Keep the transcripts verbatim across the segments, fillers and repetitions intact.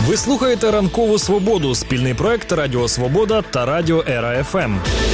Ви слухаєте «Ранкову Свободу» – спільний проект Радіо Свобода та Радіо Ера-ФМ.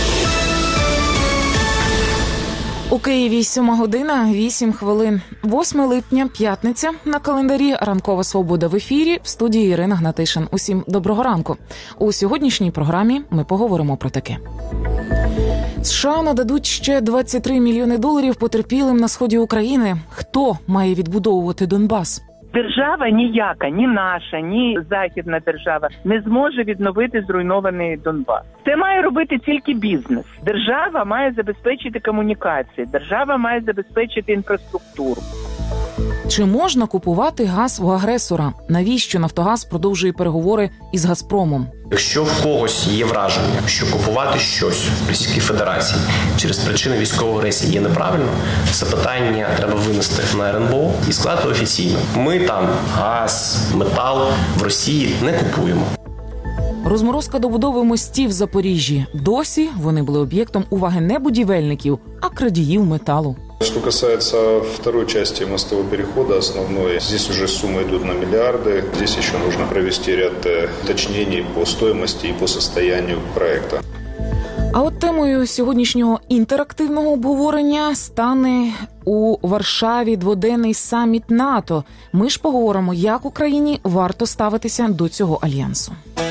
У Києві сьома година, вісім хвилин. восьме липня, п'ятниця. На календарі «Ранкова Свобода» в ефірі. В студії Ірина Гнатишин. Усім доброго ранку. У сьогоднішній програмі ми поговоримо про таке. США нададуть ще двадцять три мільйони доларів потерпілим на сході України. Хто має відбудовувати Донбас? Держава ніяка, ні наша, ні західна держава не зможе відновити зруйнований Донбас. Це має робити тільки бізнес. Держава має забезпечити комунікації, держава має забезпечити інфраструктуру. Чи можна купувати газ у агресора? Навіщо «Нафтогаз» продовжує переговори із «Газпромом»? Якщо в когось є враження, що купувати щось в Російській Федерації через причини військової агресії є неправильно, це питання треба винести на ер ен бе о і сказати офіційно. Ми там газ, метал в Росії не купуємо. Розморозка добудови мостів в Запоріжжі. Досі вони були об'єктом уваги не будівельників, а крадіїв металу. Что касается второй части мостового перехода, основной, здесь уже суммы идут на миллиарды. Здесь еще нужно провести ряд уточнений по стоимости и по состоянию проекта. А от темою сьогоднішнього інтерактивного обговорення стане у Варшаві дводенний саміт НАТО. Ми ж поговоримо, як Україні варто ставитися до цього альянсу.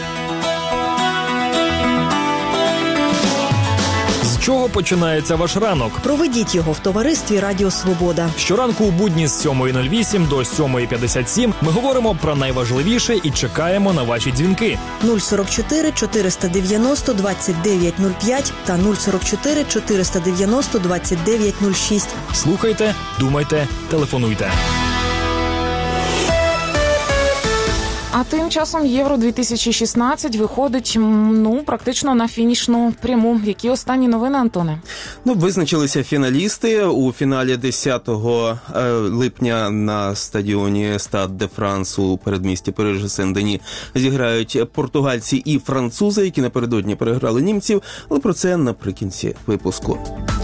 З чого починається ваш ранок? Проведіть його в товаристві Радіо Свобода. Щоранку у будні з сьомої нуль вісім до сьомої п'ятдесят сім ми говоримо про найважливіше і чекаємо на ваші дзвінки. нуль сорок чотири чотириста дев'яносто двадцять дев'ять нуль п'ять та нуль сорок чотири чотириста дев'яносто двадцять дев'ять нуль шість. Слухайте, думайте, телефонуйте. А тим часом Євро дві тисячі шістнадцять виходить, ну, практично на фінішну пряму. Які останні новини, Антоне? Ну, визначилися фіналісти. У фіналі десятого липня на стадіоні Стад де Франс у передмісті Парижа Сен-Дені зіграють португальці і французи, які напередодні переграли німців, але про це наприкінці випуску.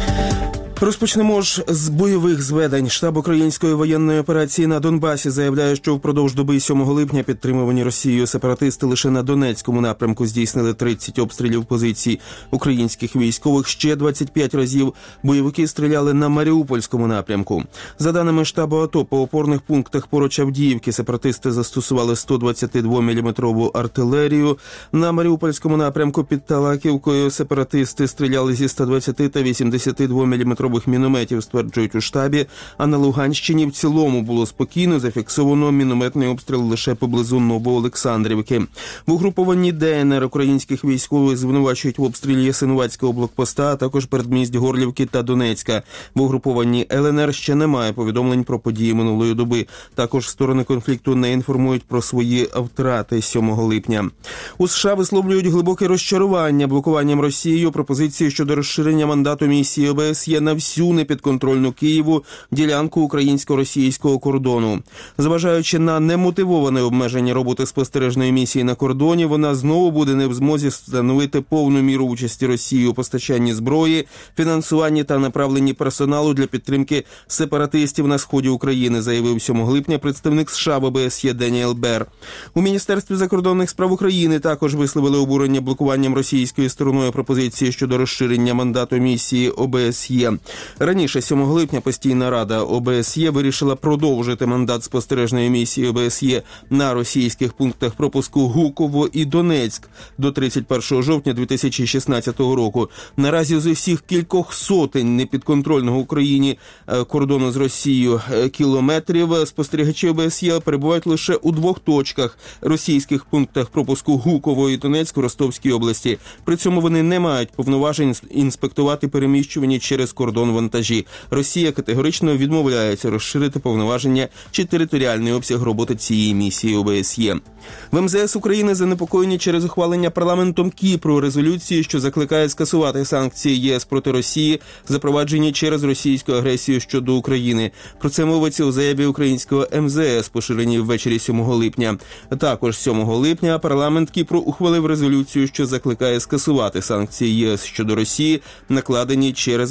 Розпочнемо ж з бойових зведень. Штаб української воєнної операції на Донбасі заявляє, що впродовж доби сьомого липня підтримувані Росією сепаратисти лише на Донецькому напрямку здійснили тридцять обстрілів позицій українських військових. Ще двадцять п'ять разів бойовики стріляли на Маріупольському напрямку. За даними штабу АТО, по опорних пунктах поруч Авдіївки сепаратисти застосували сто двадцятидвоміліметрову артилерію. На Маріупольському напрямку під Талаківкою сепаратисти стріляли зі ста двадцяти та вісімдесятидвоміліметрових мінометів, стверджують у штабі, а на Луганщині в цілому було спокійно, зафіксовано мінометний обстріл лише поблизу Новоолександрівки. В угрупованні Де Ен Ер українських військових звинувачують в обстрілі Ясинуватського блокпоста, а також передмість Горлівки та Донецька. В угрупованні Ел Ен Ер ще немає повідомлень про події минулої доби. Також сторони конфлікту не інформують про свої втрати сьомого липня. У США висловлюють глибоке розчарування блокуванням Росією пропозиції щодо розширення мандату місії О Б С Є на всю непідконтрольну Києву ділянку українсько-російського кордону. Зважаючи на немотивоване обмеження роботи спостережної місії на кордоні, вона знову буде не в змозі встановити повну міру участі Росії у постачанні зброї, фінансуванні та направленні персоналу для підтримки сепаратистів на сході України, заявив сьомого липня представник США в О Б С Є Деніел Бер. У Міністерстві закордонних справ України також висловили обурення блокуванням російською стороною пропозиції щодо розширення мандату місії О Б С Є. Раніше, сьомого липня, постійна рада О Б С Є вирішила продовжити мандат спостережної місії О Б С Є на російських пунктах пропуску Гуково і Донецьк до тридцять першого жовтня дві тисячі шістнадцятого року. Наразі з усіх кількох сотень непідконтрольного Україні кордону з Росією кілометрів спостерігачі О Б С Є перебувають лише у двох точках російських пунктах пропуску Гуково і Донецьк у Ростовській області. При цьому вони не мають повноважень інспектувати переміщувані через кордон вантажі. Росія категорично відмовляється розширити повноваження чи територіальний обсяг роботи цієї місії О Б С Є. В Ем Зе Ес України занепокоєні через ухвалення парламентом Кіпру резолюції, що закликає скасувати санкції Є С проти Росії, запроваджені через російську агресію щодо України. Про це мовиться у заяві українського Ем Зе Ес, поширеній ввечері сьомого липня. Також сьомого липня парламент Кіпру ухвалив резолюцію, що закликає скасувати санкції Є С щодо Росії, накладені через агресію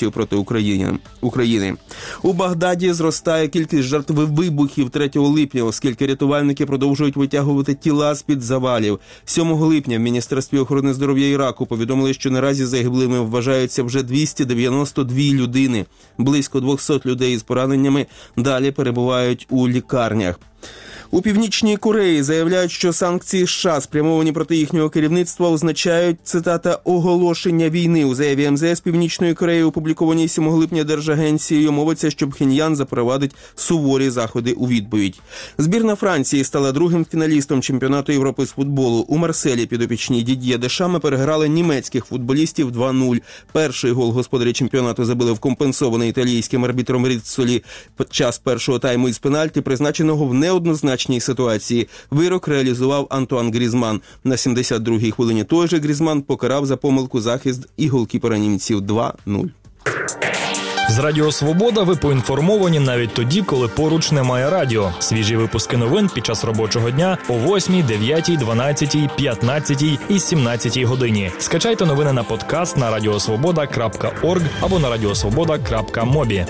агресію проти України. України. У Багдаді зростає кількість жертв вибухів третього липня, оскільки рятувальники продовжують витягувати тіла з-під завалів. сьомого липня в Міністерстві охорони здоров'я Іраку повідомили, що наразі загиблими вважаються вже двісті дев'яносто дві людини. Близько двісті людей з пораненнями далі перебувають у лікарнях. У Північній Кореї заявляють, що санкції США, спрямовані проти їхнього керівництва, означають, цитата, «оголошення війни». У заяві ем зе ес Північної Кореї, опублікованій сьомого липня Держагенцією, мовиться, що Пхеньян запровадить суворі заходи у відповідь. Збірна Франції стала другим фіналістом чемпіонату Європи з футболу. У Марселі підопічні Дід'є Дешама переграли німецьких футболістів два нуль. Перший гол господарі чемпіонату забили в компенсований італійським арбітром Ріццолі під час першого тайму із пенальті, призначеного в неоднозначній ситуації. Вирок реалізував Антуан Грізман. На сімдесят другій хвилині той же Грізман покарав за помилку захист і голкіпера німців два нуль. З Радіо Свобода ви поінформовані навіть тоді, коли поруч немає радіо. Свіжі випуски новин під час робочого дня о восьмій, дев'ятій, дванадцятій, п'ятнадцятій і сімнадцятій годині. Скачайте новини на подкаст на радіосвобода крапка орг або на радіосвобода крапка мобі.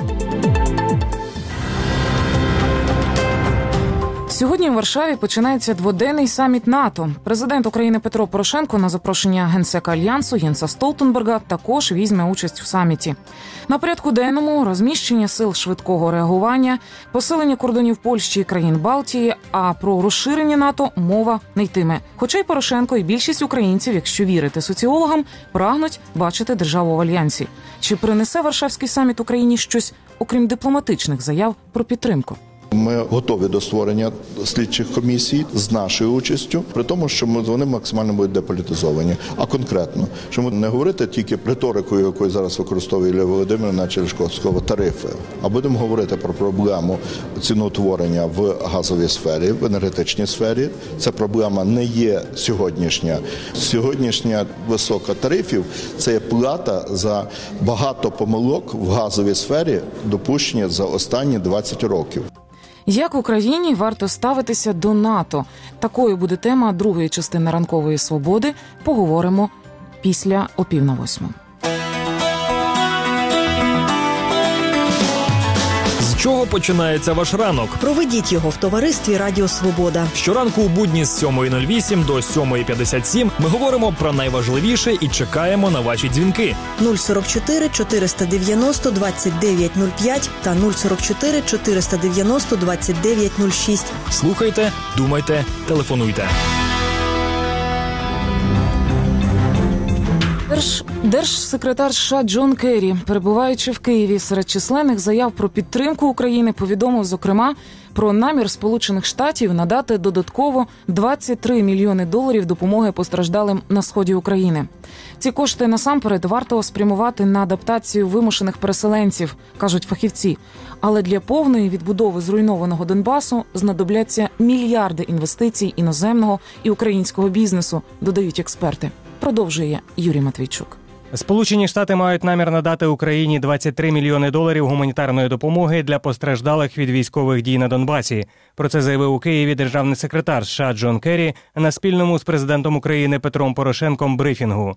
Сьогодні в Варшаві починається дводенний саміт НАТО. Президент України Петро Порошенко на запрошення генсека Альянсу Єнса Столтенберга також візьме участь у саміті. На порядку денному розміщення сил швидкого реагування, посилення кордонів Польщі і країн Балтії, а про розширення НАТО мова не йтиме. Хоча й Порошенко, і більшість українців, якщо вірити соціологам, прагнуть бачити державу в Альянсі. Чи принесе Варшавський саміт Україні щось, окрім дипломатичних заяв про підтримку? Ми готові до створення слідчих комісій з нашою участю, при тому, що ми, вони максимально будуть деполітизовані. А конкретно, щоб не говорити тільки риторикою, якою зараз використовує Ілля Володимирівна Черешковського, тарифи, а будемо говорити про проблему ціноутворення в газовій сфері, в енергетичній сфері. Ця проблема не є сьогоднішня. Сьогоднішня висока тарифів – це є плата за багато помилок в газовій сфері, допущені за останні двадцять років. Як Україні варто ставитися до НАТО? Такою буде тема другої частини «Ранкової свободи». Поговоримо після о пів на восьму. З чого починається ваш ранок? Проведіть його в товаристві Радіо Свобода. Щоранку у будні з сьомої нуль вісім до сьомої п'ятдесят сім ми говоримо про найважливіше і чекаємо на ваші дзвінки. нуль сорок чотири чотириста дев'яносто двадцять дев'ять нуль п'ять та нуль сорок чотири чотириста дев'яносто двадцять дев'ять нуль шість. Слухайте, думайте, телефонуйте. Держ... Держсекретар США Джон Керрі, перебуваючи в Києві серед численних заяв про підтримку України, повідомив, зокрема, про намір Сполучених Штатів надати додатково двадцять три мільйони доларів допомоги постраждалим на сході України. Ці кошти насамперед варто спрямувати на адаптацію вимушених переселенців, кажуть фахівці. Але для повної відбудови зруйнованого Донбасу знадобляться мільярди інвестицій іноземного і українського бізнесу, додають експерти. Продовжує Юрій Матвійчук. Сполучені Штати мають намір надати Україні двадцять три мільйони доларів гуманітарної допомоги для постраждалих від військових дій на Донбасі. Про це заявив у Києві державний секретар США Джон Керрі на спільному з президентом України Петром Порошенком брифінгу.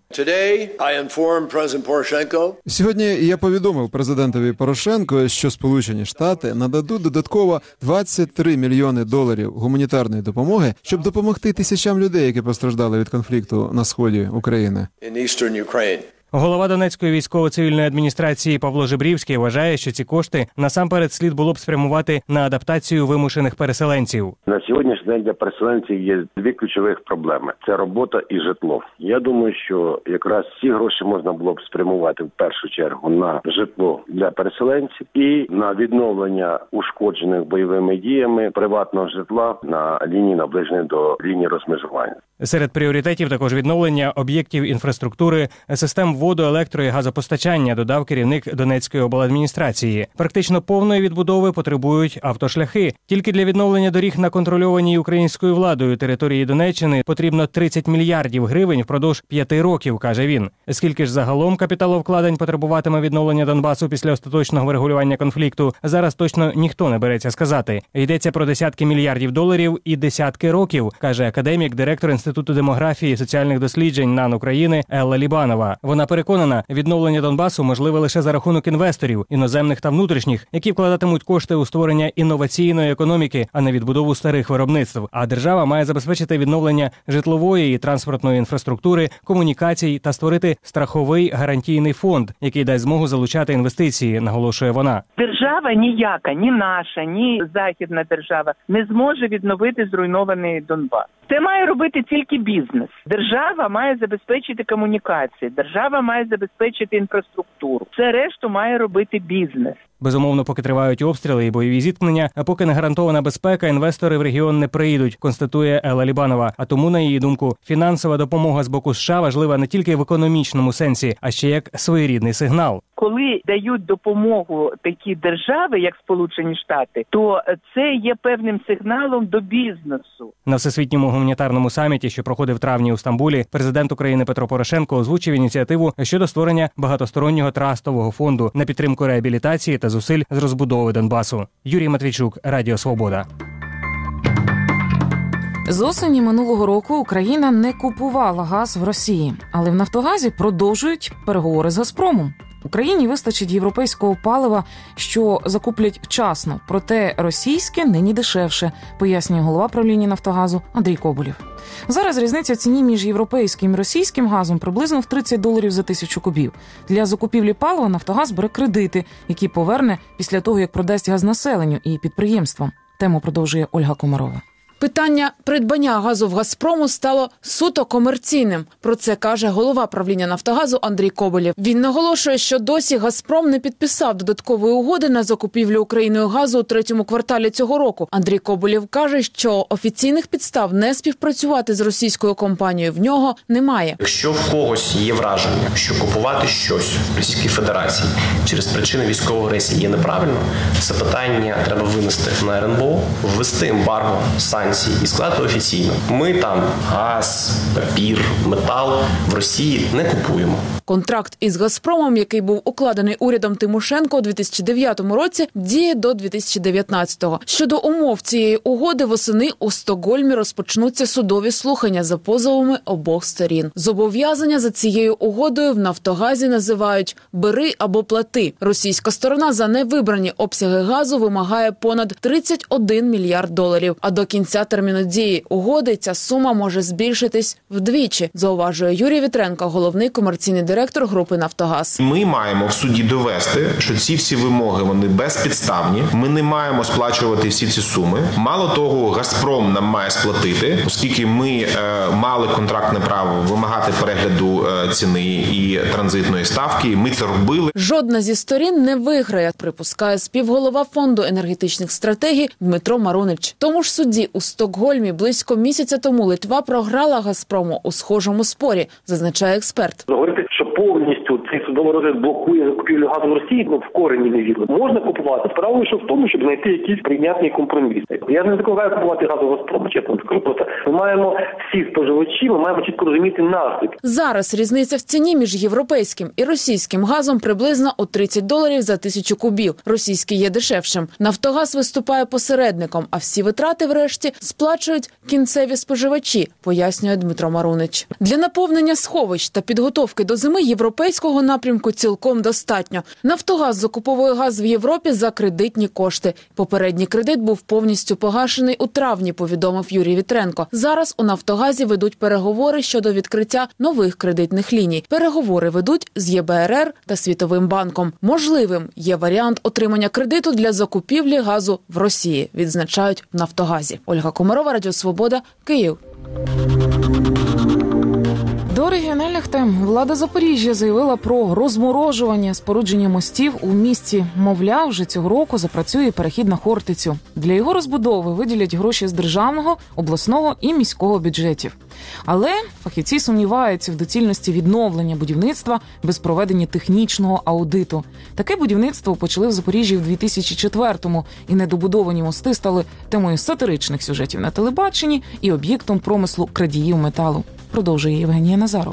Сьогодні я повідомив президентові Порошенко, що Сполучені Штати нададуть додатково двадцять три мільйони доларів гуманітарної допомоги, щоб допомогти тисячам людей, які постраждали від конфлікту на сході України. Голова Донецької військово-цивільної адміністрації Павло Жебрівський вважає, що ці кошти насамперед слід було б спрямувати на адаптацію вимушених переселенців. На сьогоднішній день для переселенців є дві ключових проблеми – це робота і житло. Я думаю, що якраз ці гроші можна було б спрямувати в першу чергу на житло для переселенців і на відновлення ушкоджених бойовими діями приватного житла на лінії, наближеної до лінії розмежування. Серед пріоритетів також відновлення об'єктів інфраструктури, систем воду, електро- і газопостачання, додав керівник Донецької обладміністрації. Практично повної відбудови потребують автошляхи. Тільки для відновлення доріг на контрольованій українською владою території Донеччини потрібно тридцять мільярдів гривень впродовж п'яти років, каже він. Скільки ж загалом капіталовкладень потребуватиме відновлення Донбасу після остаточного врегулювання конфлікту, зараз точно ніхто не береться сказати. Йдеться про десятки мільярдів доларів і десятки років, каже академік, директор Інституту демографії і соціальних досліджень НАН України Елла Лібанова. Вона переконана, відновлення Донбасу можливе лише за рахунок інвесторів, іноземних та внутрішніх, які вкладатимуть кошти у створення інноваційної економіки, а не відбудову старих виробництв. А держава має забезпечити відновлення житлової і транспортної інфраструктури, комунікацій та створити страховий гарантійний фонд, який дасть змогу залучати інвестиції, наголошує вона. Держава ніяка, ні наша, ні західна держава не зможе відновити зруйнований Донбас. Це має робити тільки бізнес. Держава має забезпечити комунікації, держава має забезпечити інфраструктуру. Це решту має робити бізнес. Безумовно, поки тривають обстріли і бойові зіткнення, а поки не гарантована безпека, інвестори в регіон не приїдуть, констатує Елла Лібанова. А тому, на її думку, фінансова допомога з боку США важлива не тільки в економічному сенсі, а ще як своєрідний сигнал. Коли дають допомогу такі держави, як Сполучені Штати, то це є певним сигналом до бізнесу. На Всесвітньому гуманітарному саміті, що проходив в травні у Стамбулі, президент України Петро Порошенко озвучив ініціативу щодо створення багатостороннього трастового фонду на підтримку реабілітації та зусиль з розбудови Донбасу. Юрій Матвійчук, Радіо Свобода. З осені минулого року Україна не купувала газ в Росії, але в «Нафтогазі» продовжують переговори з «Газпромом». Україні вистачить європейського палива, що закуплять вчасно, проте російське нині дешевше, пояснює голова правління «Нафтогазу» Андрій Коболєв. Зараз різниця в ціні між європейським і російським газом приблизно в тридцять доларів за тисячу кубів. Для закупівлі палива «Нафтогаз» бере кредити, які поверне після того, як продасть газ населенню і підприємствам. Тему продовжує Ольга Комарова. Питання придбання газу в «Газпрому» стало суто комерційним. Про це каже голова правління «Нафтогазу» Андрій Коболєв. Він наголошує, що досі «Газпром» не підписав додаткової угоди на закупівлю Україною газу у третьому кварталі цього року. Андрій Коболєв каже, що офіційних підстав не співпрацювати з російською компанією в нього немає. Якщо в когось є враження, що купувати щось в Російській Федерації через причини військової агресії є неправильно, це питання треба винести на ер ен бе о, ввести ембарго, санкції і сказати офіційно. Ми там газ, папір, метал в Росії не купуємо. Контракт із «Газпромом», який був укладений урядом Тимошенко у дві тисячі дев'ятому році, діє до дві тисячі дев'ятнадцятого. Щодо умов цієї угоди, восени у Стокгольмі розпочнуться судові слухання за позовами обох сторін. Зобов'язання за цією угодою в «Нафтогазі» називають «бери або плати». Російська сторона за невибрані обсяги газу вимагає понад тридцять один мільярд доларів. А до кінця терміну дії угоди ця сума може збільшитись вдвічі, зауважує Юрій Вітренко, головний комерційний директор групи «Нафтогаз». Ми маємо в суді довести, що ці всі вимоги, вони безпідставні. Ми не маємо сплачувати всі ці суми. Мало того, «Газпром» нам має сплатити, оскільки ми е, мали контрактне право вимагати перегляду е, ціни і транзитної ставки. Ми це робили. Жодна зі сторін не виграє, припускає співголова фонду енергетичних стратегій Дмитро Марунич. Тому ж судді у Стокгольмі близько місяця тому Литва програла «Газпрому» у схожому спорі, зазначає експерт. Говорити, що повністю цей судовий розгляд блокує закупівлю газу в Росії, ну в корені невірно. Можна купувати. Справа лише в тому, щоб знайти якийсь прийнятний компроміс. Я не закликаю купувати газ у «Газпрому», чесно скажу, просто ми маємо всі споживачі, ми маємо чітко розуміти наслідки. Зараз різниця в ціні між європейським і російським газом приблизно у тридцять доларів за тисячу кубів. Російський є дешевшим. «Нафтогаз» виступає посередником, а всі витрати врешті сплачують кінцеві споживачі, пояснює Дмитро Марунич. Для наповнення сховищ та підготовки до зими європейського напрямку цілком достатньо. «Нафтогаз» закуповує газ в Європі за кредитні кошти. Попередній кредит був повністю погашений у травні, повідомив Юрій Вітренко. Зараз у «Нафтогазі» ведуть переговори щодо відкриття нових кредитних ліній. Переговори ведуть з є бе ер ер та Світовим банком. Можливим є варіант отримання кредиту для закупівлі газу в Росії, відзначають в «Нафтогазі». Ольга Комарова, Радіо Свобода, Київ. До регіональних тем. Влада Запоріжжя заявила про розморожування спорудження мостів у місті. Мовляв, вже цього року запрацює перехід на Хортицю. Для його розбудови виділять гроші з державного, обласного і міського бюджетів. Але фахівці сумніваються в доцільності відновлення будівництва без проведення технічного аудиту. Таке будівництво почали в Запоріжжі в дві тисячі четвертому, і недобудовані мости стали темою сатиричних сюжетів на телебаченні і об'єктом промислу крадіїв металу. Продовжує Євгенія Назарова.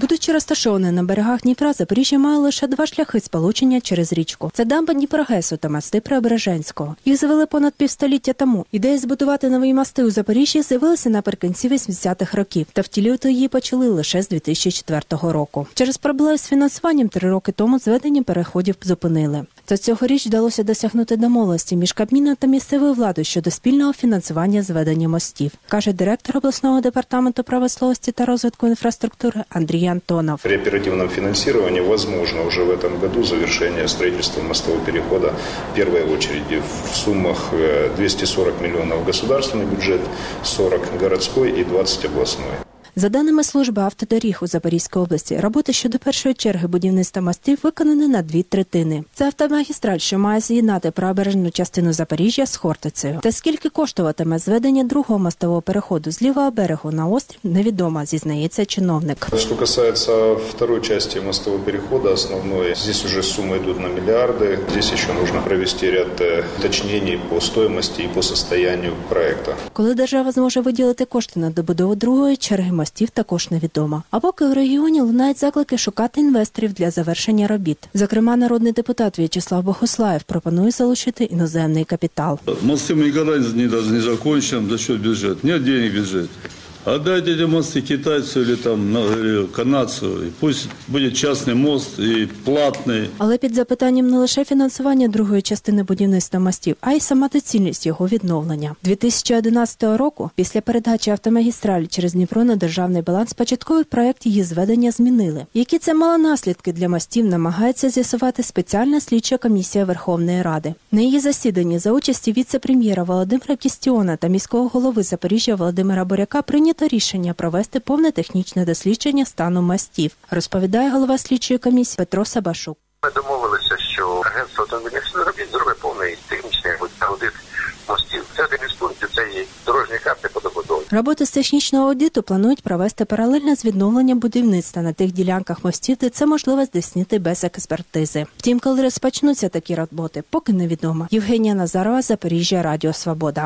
Будучи розташованою на берегах Дніпра, Запоріжжя має лише два шляхи сполучення через річку. Це дамба Дніпрогесу та мости Преображенського. Їх завели понад півстоліття тому. Ідея збудувати нові мости у Запоріжжі з'явилася наприкінці вісімдесятих років, та втілювати її почали лише з дві тисячі четвертого року. Через проблеми з фінансуванням три роки тому зведення переходів зупинили. Та цьогоріч вдалося досягнути домовленості між Кабміном та місцевою владою щодо спільного фінансування зведення мостів, каже директор обласного департаменту промисловості та розвитку інфраструктури Андрій Антонов. При оперативном финансировании возможно уже в этом году завершение строительства мостового перехода в первой очереди в суммах двести сорок миллионов государственный бюджет, сорок городской и двадцать областной. За даними служби автодоріг у Запорізькій області, роботи щодо першої черги будівництва мостів виконані на дві третини. Це автомагістраль, що має з'єднати правобережну частину Запоріжжя з Хортицею. Та скільки коштуватиме зведення другого мостового переходу з лівого берегу на острів, невідомо, зізнається чиновник. Что касается второй части мостового перехода, основной, здесь уже суммы идут на миллиарды. Здесь еще нужно провести ряд уточнений по стоимости и по состоянию проекта. Коли держава зможе виділити кошти на добудову другої черги мостів, також невідомо. А поки в регіоні лунають заклики шукати інвесторів для завершення робіт. Зокрема, народний депутат В'ячеслав Богуслаєв пропонує залучити іноземний капітал. Мости ми ніколи не, не закінчимо за що бюджет. Нет денег в бюджеті. Отдайте эти мосты китайцу или там или канадцу, и пусть будет частный мост и платный. Але під запитанням не лише фінансування другої частини будівництва мостів, а й сама доцільність його відновлення. дві тисячі одинадцятого року, після передачі автомагістралі через Дніпро на державний баланс, початковий проект її зведення змінили. Які це мало наслідки для мостів, намагається з'ясувати спеціальна слідча комісія Верховної Ради. На її засіданні за участі віце-прем'єра Володимира Кістіона та міського голови Запоріжжя Володимира Буряка прийнято рішення провести повне технічне дослідження стану мостів, розповідає голова слідчої комісії Петро Сабашук. Ми домовилися, що агентство автомобільних робіт зробить повний технічний аудит мостів. Це один із пунктів, це є дорожні карти по добудові. Роботи з технічного аудиту планують провести паралельно з відновленням будівництва на тих ділянках мостів, де це можливо здійснити без експертизи. Втім, коли розпочнуться такі роботи, поки невідомо. Євгенія Назарова, Запоріжжя, Радіо Свобода.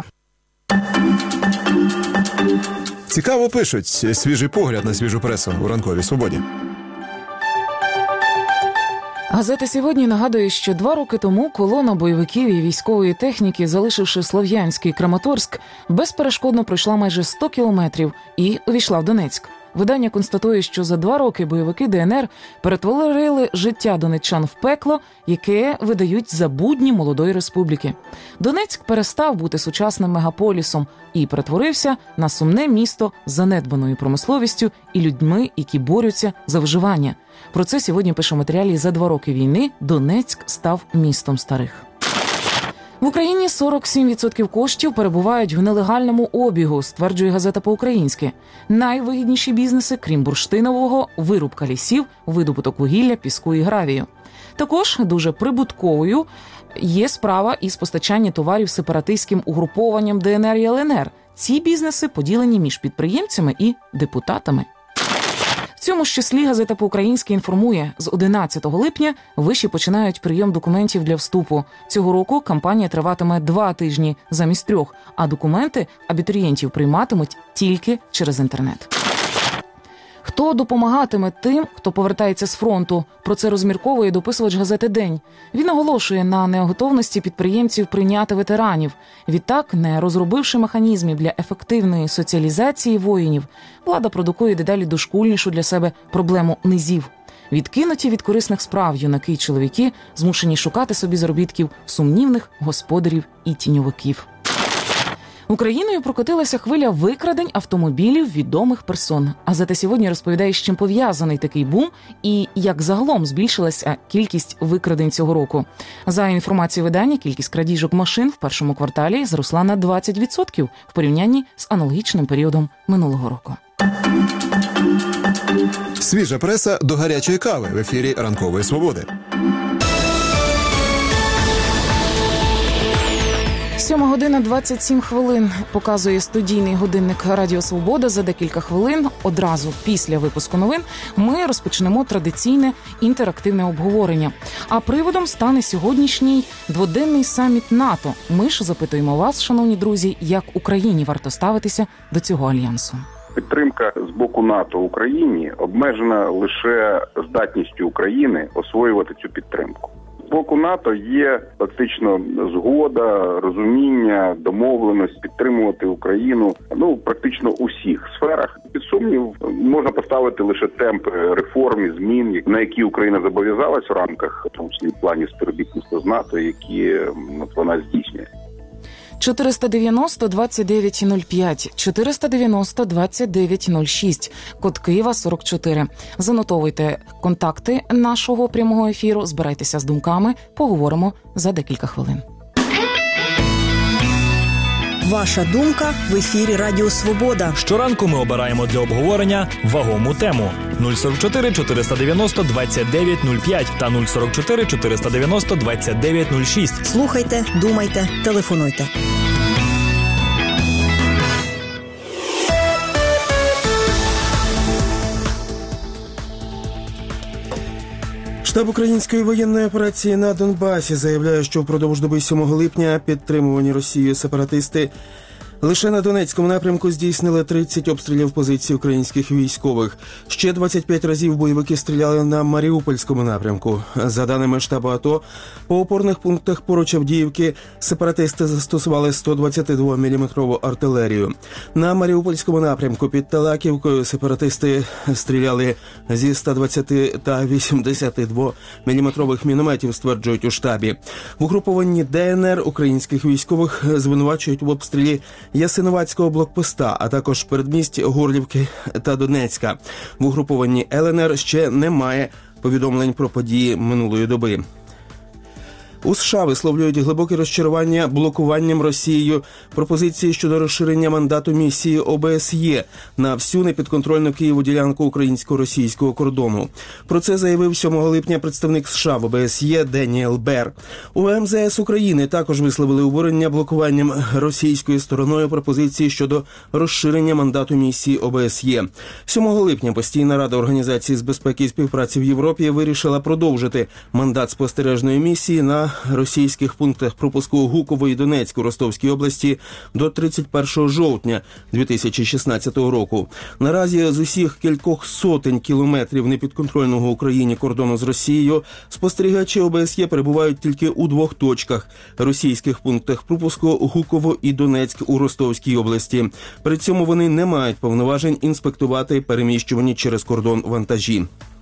Цікаво пишуть. Свіжий погляд на свіжу пресу у ранковій свободі. Газета «Сьогодні» нагадує, що два роки тому колона бойовиків і військової техніки, залишивши Слов'янський Краматорськ, безперешкодно пройшла майже сто кілометрів і увійшла в Донецьк. Видання констатує, що за два роки бойовики ДНР перетворили життя донеччан в пекло, яке видають за будні молодої республіки. Донецьк перестав бути сучасним мегаполісом і перетворився на сумне місто з занедбаною промисловістю і людьми, які борються за виживання. Про це сьогодні пише в матеріалі «За два роки війни Донецьк став містом старих». В Україні сорок сім відсотків коштів перебувають в нелегальному обігу, стверджує газета «По-українськи». Найвигідніші бізнеси, крім бурштинового, вирубка лісів, видобуток вугілля, піску і гравію. Також дуже прибутковою є справа із постачання товарів сепаратистським угрупованням ДНР і ЛНР. Ці бізнеси поділені між підприємцями і депутатами. В цьому ж числі газета «По-українськи» інформує, з одинадцятого липня виші починають прийом документів для вступу. Цього року кампанія триватиме два тижні замість трьох, а документи абітурієнтів прийматимуть тільки через інтернет. Хто допомагатиме тим, хто повертається з фронту? Про це розмірковує дописувач газети «День». Він наголошує на неготовності підприємців прийняти ветеранів. Відтак, не розробивши механізмів для ефективної соціалізації воїнів, влада продукує дедалі дошкульнішу для себе проблему низів. Відкинуті від корисних справ юнаки й чоловіки змушені шукати собі заробітків сумнівних господарів і тіньовиків. Україною прокотилася хвиля викрадень автомобілів відомих персон. Газета «Сьогодні» розповідає, з чим пов'язаний такий бум і як загалом збільшилася кількість викрадень цього року. За інформацією видання, кількість крадіжок машин в першому кварталі зросла на двадцять відсотків в порівнянні з аналогічним періодом минулого року. Свіжа преса до гарячої кави в ефірі «Ранкової свободи». Сьома година двадцять сім хвилин показує студійний годинник Радіо Свобода. За декілька хвилин, одразу після випуску новин, ми розпочнемо традиційне інтерактивне обговорення. А приводом стане сьогоднішній дводенний саміт НАТО. Ми ж запитуємо вас, шановні друзі, як Україні варто ставитися до цього альянсу. Підтримка з боку НАТО Україні обмежена лише здатністю України освоювати цю підтримку. З боку НАТО є фактично згода, розуміння, домовленість підтримувати Україну, ну, практично у всіх сферах. Під сумнів можна поставити лише темпи реформ і змін, на які Україна зобов'язалась в рамках, в тому числі планів співробітництва з НАТО, які вона здійснює. чотириста дев'яносто двадцять дев'ять нуль п'ять, чотириста дев'яносто двадцять дев'ять нуль шість, код Києва сорок чотири. Занотовуйте контакти нашого прямого ефіру, збирайтеся з думками, поговоримо за декілька хвилин. Ваша думка в ефірі Радіо Свобода. Щоранку ми обираємо для обговорення вагому тему. нуль сорок чотири чотириста дев'яносто двадцять дев'ять нуль п'ять та нуль сорок чотири чотириста дев'яносто двадцять дев'ять нуль шість. Слухайте, думайте, телефонуйте. Штаб української воєнної операції на Донбасі заявляє, що впродовж доби сьомого липня підтримувані Росією сепаратисти лише на Донецькому напрямку здійснили тридцять обстрілів позицій українських військових. Ще двадцять п'ять разів бойовики стріляли на Маріупольському напрямку. За даними штабу АТО, по опорних пунктах поруч Авдіївки сепаратисти застосували сто двадцять два міліметрову артилерію. На Маріупольському напрямку під Талаківкою сепаратисти стріляли зі ста двадцяти та вісімдесяти двох міліметрових мінометів, стверджують у штабі. В угрупованні ДНР українських військових звинувачують в обстрілі Ясиновацького блокпоста, а також передмість Горлівки та Донецька. В угрупованні ЛНР ще немає повідомлень про події минулої доби. У США висловлюють глибоке розчарування блокуванням Росією пропозиції щодо розширення мандату місії О Б С Є на всю непідконтрольну Києву ділянку українсько-російського кордону. Про це заявив сьомого липня представник США в О Б С Є Деніел Бер. У М З С України також висловили обурення блокуванням російською стороною пропозиції щодо розширення мандату місії О Б С Є. сьомого липня постійна рада Організації з безпеки і співпраці в Європі вирішила продовжити мандат спостережної місії на російських пунктах пропуску Гуково і Донецьк у Ростовській області до тридцять першого жовтня дві тисячі шістнадцятого року. Наразі з усіх кількох сотень кілометрів непідконтрольного Україні кордону з Росією спостерігачі О Б С Є перебувають тільки у двох точках – російських пунктах пропуску Гуково і Донецьк у Ростовській області. При цьому вони не мають повноважень інспектувати переміщувані через кордон вантажі.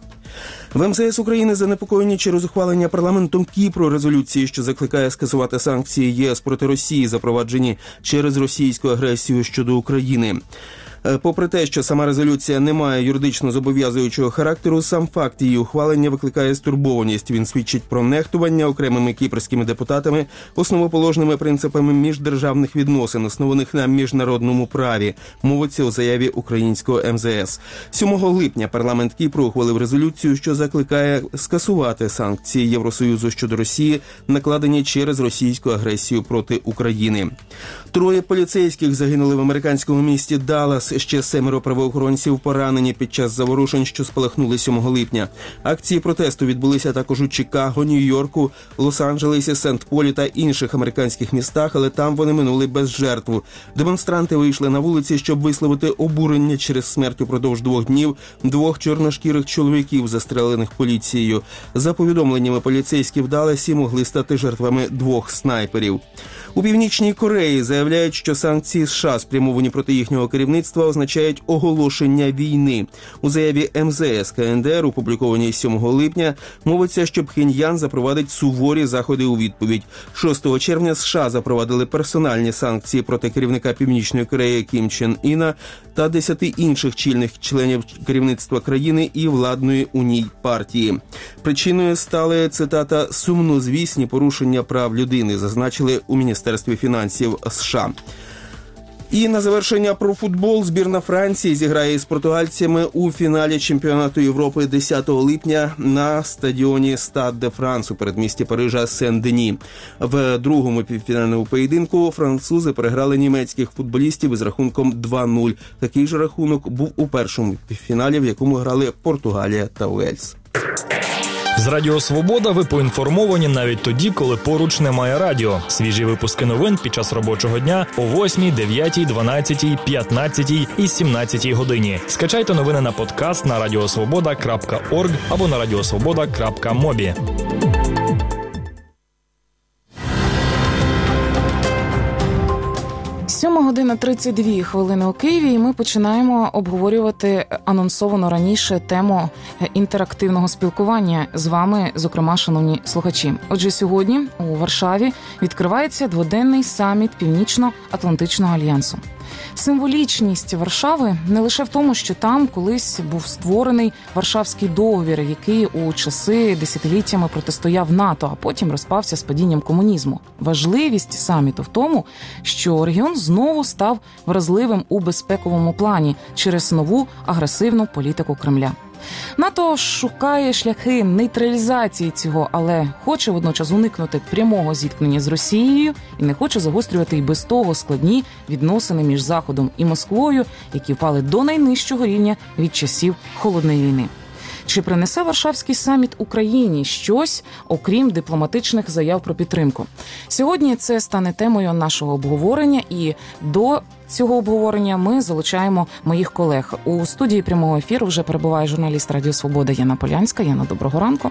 В М З С України занепокоєні через ухвалення парламентом Кіпру резолюції, що закликає скасувати санкції Є С проти Росії, запроваджені через російську агресію щодо України. Попри те, що сама резолюція не має юридично зобов'язуючого характеру, сам факт її ухвалення викликає стурбованість. Він свідчить про нехтування окремими кіпрськими депутатами основоположними принципами міждержавних відносин, основаних на міжнародному праві, мовиться у заяві українського М З С. сьомого липня парламент Кіпру ухвалив резолюцію, що закликає скасувати санкції Євросоюзу щодо Росії, накладені через російську агресію проти України. Троє поліцейських загинули в американському місті Даллас. Ще семеро правоохоронців поранені під час заворушень, що спалахнули сьомого липня. Акції протесту відбулися також у Чикаго, Нью-Йорку, Лос-Анджелесі, Сент-Полі та інших американських містах, але там вони минули без жертв. Демонстранти вийшли на вулиці, щоб висловити обурення через смерть упродовж двох днів двох чорношкірих чоловіків, застрелених поліцією. За повідомленнями поліцейських в Далласі могли стати жертвами двох снайперів. У Північній Кореї заявляють, що санкції США, спрямовані проти їхнього керівництва, означають оголошення війни. У заяві М З С К Н Д Р, опублікованій сьомого липня, мовиться, що Пхеньян запровадить суворі заходи у відповідь. шостого червня США запровадили персональні санкції проти керівника Північної Кореї Кім Чен Іна та десяти інших чільних членів керівництва країни і владної у ній партії. Причиною стали, цитата, «сумнозвісні порушення прав людини», зазначили у Міністерстві фінансів США. І на завершення про футбол. Збірна Франції зіграє із португальцями у фіналі чемпіонату Європи десятого липня на стадіоні Стад де Франс у передмісті Парижа Сен-Дені. В другому півфінальному поєдинку французи переграли німецьких футболістів із рахунком два нуль. Такий же рахунок був у першому півфіналі, в якому грали Португалія та Уельс. З Радіо Свобода ви поінформовані навіть тоді, коли поруч немає радіо. Свіжі випуски новин під час робочого дня о восьмій, дев'ятій, дванадцятій, п'ятнадцятій і сімнадцятій годині. Скачайте новини на подкаст на радіосвобода крапка орг або на радіосвобода крапка мобі. Сьома година тридцять дві хвилини у Києві, і ми починаємо обговорювати анонсовану раніше тему інтерактивного спілкування з вами, зокрема, шановні слухачі. Отже, сьогодні у Варшаві відкривається дводенний саміт Північно-Атлантичного альянсу. Символічність Варшави не лише в тому, що там колись був створений Варшавський договір, який у часи десятиліттями протистояв НАТО, а потім розпався з падінням комунізму. Важливість саміту в тому, що регіон знову став вразливим у безпековому плані через нову агресивну політику Кремля. НАТО шукає шляхи нейтралізації цього, але хоче водночас уникнути прямого зіткнення з Росією і не хоче загострювати й без того складні відносини між Заходом і Москвою, які впали до найнижчого рівня від часів Холодної війни. Чи принесе Варшавський саміт Україні щось, окрім дипломатичних заяв про підтримку? Сьогодні це стане темою нашого обговорення, і до цього обговорення ми залучаємо моїх колег. У студії прямого ефіру вже перебуває журналіст Радіо Свобода Яна Полянська. Яна, доброго ранку.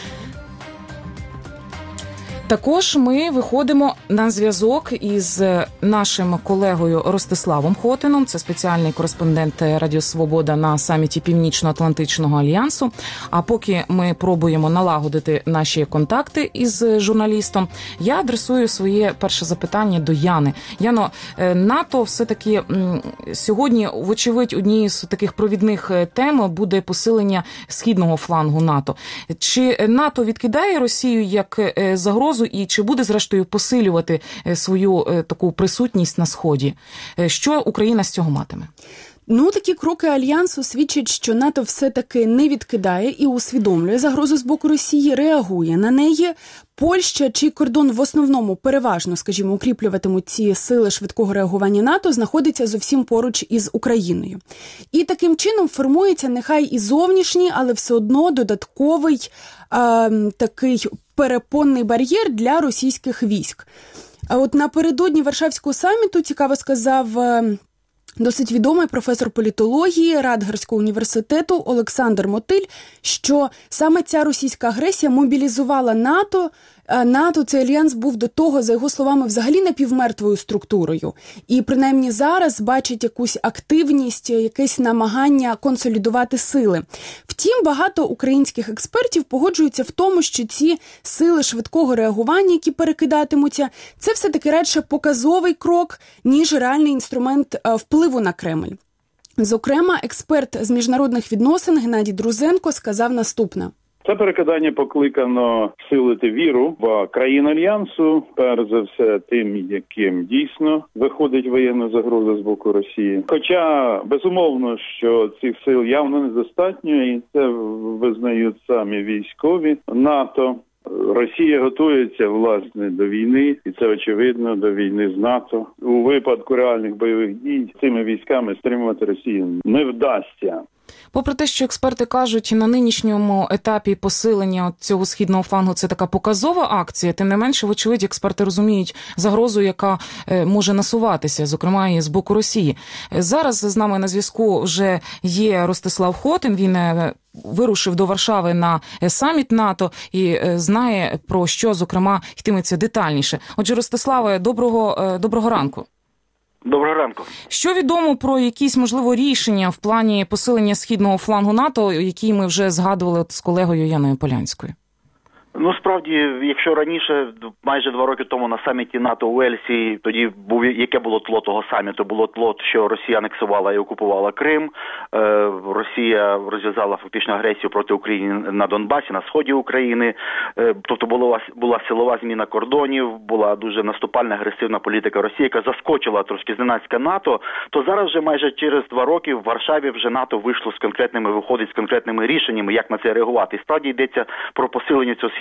Також ми виходимо на зв'язок із нашим колегою Ростиславом Хотином, це спеціальний кореспондент Радіо Свобода на саміті Північно-Атлантичного альянсу. А поки ми пробуємо налагодити наші контакти із журналістом, я адресую своє перше запитання до Яни. Яно, НАТО все-таки сьогодні, вочевидь, однією з таких провідних тем буде посилення східного флангу НАТО. Чи НАТО відкидає Росію як загрозу і чи буде, зрештою, посилювати свою таку присутність на Сході? Що Україна з цього матиме? Ну, такі кроки Альянсу свідчать, що НАТО все-таки не відкидає і усвідомлює загрозу з боку Росії, реагує на неї. Польща, чий кордон в основному переважно, скажімо, укріплюватимуть ці сили швидкого реагування НАТО, знаходиться зовсім поруч із Україною. І таким чином формується нехай і зовнішній, але все одно додатковий е, такий перепонний бар'єр для російських військ. А от напередодні Варшавського саміту, цікаво сказав е, досить відомий професор політології Радгарського університету Олександр Мотиль, що саме ця російська агресія мобілізувала НАТО. НАТО, цей альянс був до того, за його словами, взагалі напівмертвою структурою. І принаймні зараз бачить якусь активність, якесь намагання консолідувати сили. Втім, багато українських експертів погоджуються в тому, що ці сили швидкого реагування, які перекидатимуться, це все-таки радше показовий крок, ніж реальний інструмент впливу на Кремль. Зокрема, експерт з міжнародних відносин Геннадій Друзенко сказав наступне. Це перекидання покликано силити віру в країн Альянсу, перш за все тим, яким дійсно виходить воєнна загроза з боку Росії. Хоча, безумовно, що цих сил явно недостатньо, і це визнають самі військові НАТО. Росія готується, власне, до війни, і це очевидно, до війни з НАТО. У випадку реальних бойових дій цими військами стримувати Росію не вдасться. Попри те, що експерти кажуть, на нинішньому етапі посилення цього східного флангу це така показова акція, тим не менше, вочевидь, експерти розуміють загрозу, яка може насуватися, зокрема і з боку Росії. Зараз з нами на зв'язку вже є Ростислав Хотин, він вирушив до Варшави на саміт НАТО і знає, про що, зокрема, йтиметься детальніше. Отже, Ростиславе, доброго, доброго ранку. Доброго ранку. Що відомо про якісь, можливо, рішення в плані посилення східного флангу НАТО, які ми вже згадували з колегою Яною Полянською? Ну, справді, якщо раніше, майже два роки тому на саміті НАТО у Ельсі, тоді був, яке було тло того саміту? Було тло, що Росія анексувала і окупувала Крим, е, Росія розв'язала фактично агресію проти України на Донбасі, на сході України, е, тобто була, була силова зміна кордонів, була дуже наступальна, агресивна політика Росії, яка заскочила трошки зненацька НАТО, то зараз вже майже через два роки в Варшаві вже НАТО вийшло з конкретними, виходить з конкретними рішеннями, як на це реагувати. І справді йдеться про посилення цього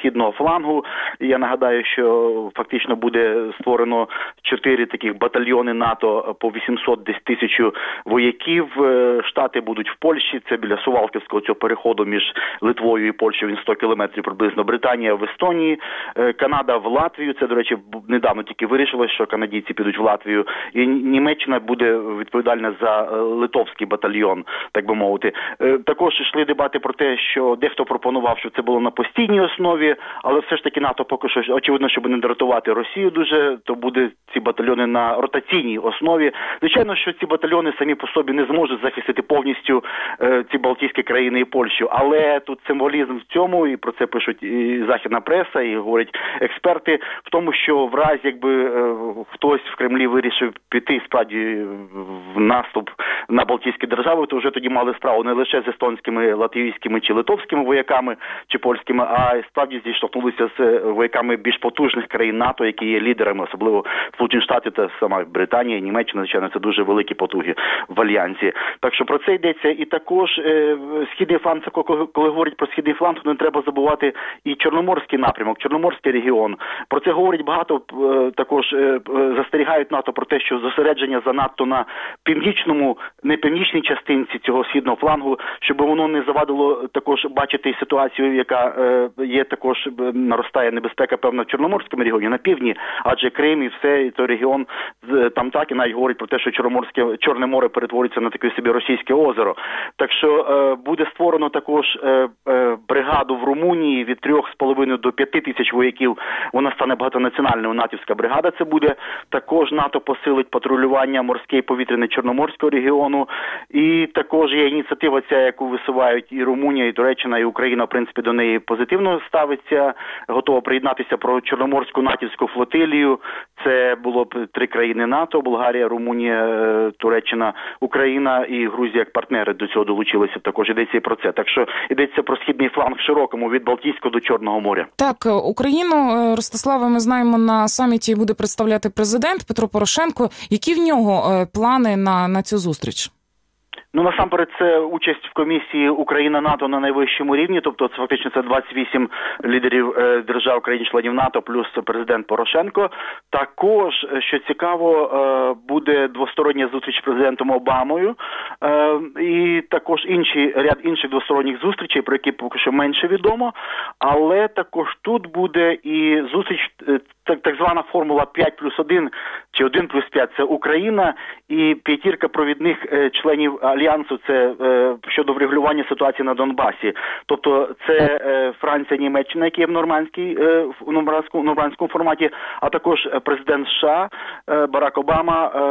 східного флангу. Я нагадаю, що фактично буде створено чотири таких батальйони НАТО по вісімсот десь тисячу вояків. Штати будуть в Польщі, це біля Сувалківського цього переходу між Литвою і Польщею, він сто кілометрів приблизно. Британія в Естонії, Канада в Латвію, це, до речі, недавно тільки вирішилось, що канадійці підуть в Латвію, і Німеччина буде відповідальна за литовський батальйон, так би мовити. Також йшли дебати про те, що дехто пропонував, що це було на постійній основі, але все ж таки НАТО поки що, очевидно, щоб не дратувати Росію дуже, то буде ці батальйони на ротаційній основі. Звичайно, що ці батальйони самі по собі не зможуть захистити повністю е, ці Балтійські країни і Польщу, але тут символізм в цьому, і про це пишуть і західна преса, і говорять експерти, в тому, що в разі, якби е, хтось в Кремлі вирішив піти справді в наступ на Балтійські держави, то вже тоді мали справу не лише з естонськими, латвійськими чи литовськими вояками, чи польськими, а справді зіштовхнулися з вояками більш потужних країн НАТО, які є лідерами, особливо Сполучені Штати та сама Британія, Німеччина, звичайно, це дуже великі потуги в альянсі. Так що про це йдеться. І також е, східний фланг, коли, коли говорять про східний фланг, то не треба забувати і Чорноморський напрямок, Чорноморський регіон. Про це говорять багато, е, також е, застерігають НАТО про те, що зосередження занадто на північному, не північній частинці цього східного флангу, щоб воно не завадило також бачити ситуацію, яка е, є також, наростає небезпека, певна, в Чорноморському регіоні, на півдні, адже Крим і все, і той регіон, там так і навіть говорять про те, що Чорноморське, Чорне море перетвориться на таке собі російське озеро. Так що е, буде створено також е, е, бригаду в Румунії від трьох з половиною до п'яти тисяч вояків. Вона стане багатонаціональною натівська бригада. Це буде. Також НАТО посилить патрулювання морське і повітряне Чорноморського регіону. І також є ініціатива ця, яку висувають і Румунія, і Туреччина, і Україна, в принципі, до неї позитивно ставиться, готова приєднатися про Чорноморську натівську флотилію. Це було б три країни НАТО, Болгарія, Румунія, Туреччина, Україна і Грузія як партнери до цього долучилися. Також йдеться і про це. Так що йдеться про східний фланг широкому, від Балтійського до Чорного моря. Так, Україну, Ростиславе, ми знаємо, на саміті буде представляти президент Петро Порошенко. Які в нього плани на, на цю зустріч? Ну, насамперед, це участь в комісії Україна-НАТО на найвищому рівні, тобто це фактично це двадцять вісім лідерів е, держав країн-членів НАТО плюс президент Порошенко. Також, що цікаво, е, буде двостороння зустріч з президентом Обамою е, і також інші, ряд інших двосторонніх зустрічей, про які поки що менше відомо, але також тут буде і зустріч, е, так, так звана формула п'ять плюс один чи один плюс п'ять, це Україна і п'ятірка провідних е, членів Альянсу, це е, щодо врегулювання ситуації на Донбасі. Тобто це е, Франція, Німеччина, які є в нормандській, е, в нормандському, нормандському форматі, а також президент США е, Барак Обама, е,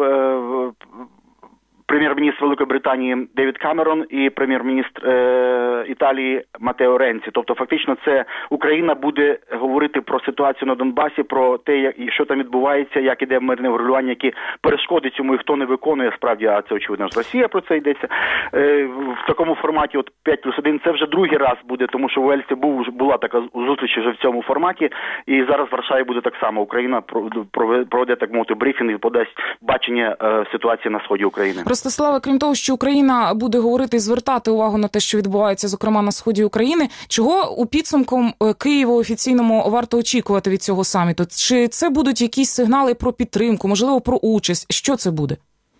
е, прем'єр-міністр Великої Британії Девід Камерон і прем'єр-міністр е, Італії Матео Ренці. Тобто фактично це Україна буде говорити про ситуацію на Донбасі, про те, як, що там відбувається, як іде мирне врегулювання, які перешкоди цьому і хто не виконує справді, а це очевидно ж Росія, про це йдеться. Е, в такому форматі от п'ять плюс один це вже другий раз буде, тому що в Уельсі був, була така зустріч вже в цьому форматі, і зараз в Варшаві буде так само. Україна проведе, так мовити, брифінг і подасть бачення е, ситуації на сході України. Ростиславе, крім того, що Україна буде говорити і звертати увагу на те, що відбувається, зокрема, на сході України, чого у підсумку Києву офіційному варто очікувати від цього саміту? Чи це будуть якісь сигнали про підтримку, можливо, про участь? Що це буде?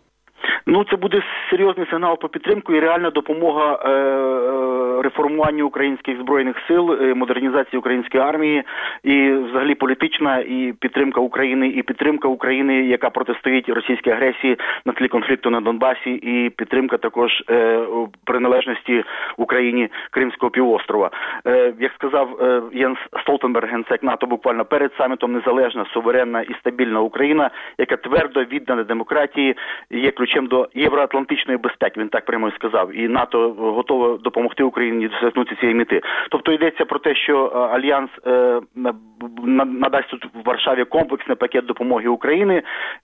Ну, це буде серйозний сигнал по підтримку і реальна допомога е, реформуванню українських збройних сил, модернізації української армії і взагалі політична і підтримка України, і підтримка України, яка протистоїть російській агресії на тлі конфлікту на Донбасі, і підтримка також е, приналежності Україні Кримського півострова. Е, як сказав е, Єнс Столтенберг, генсек НАТО, буквально перед самітом, незалежна, суверенна і стабільна Україна, яка твердо віддана демократії, є ключем до євроатлантичної безпеки, він так прямо і сказав. І НАТО готово допомогти Україні досягнути цієї мети. Тобто йдеться про те, що Альянс е, надасть тут в Варшаві комплексний пакет допомоги Україні,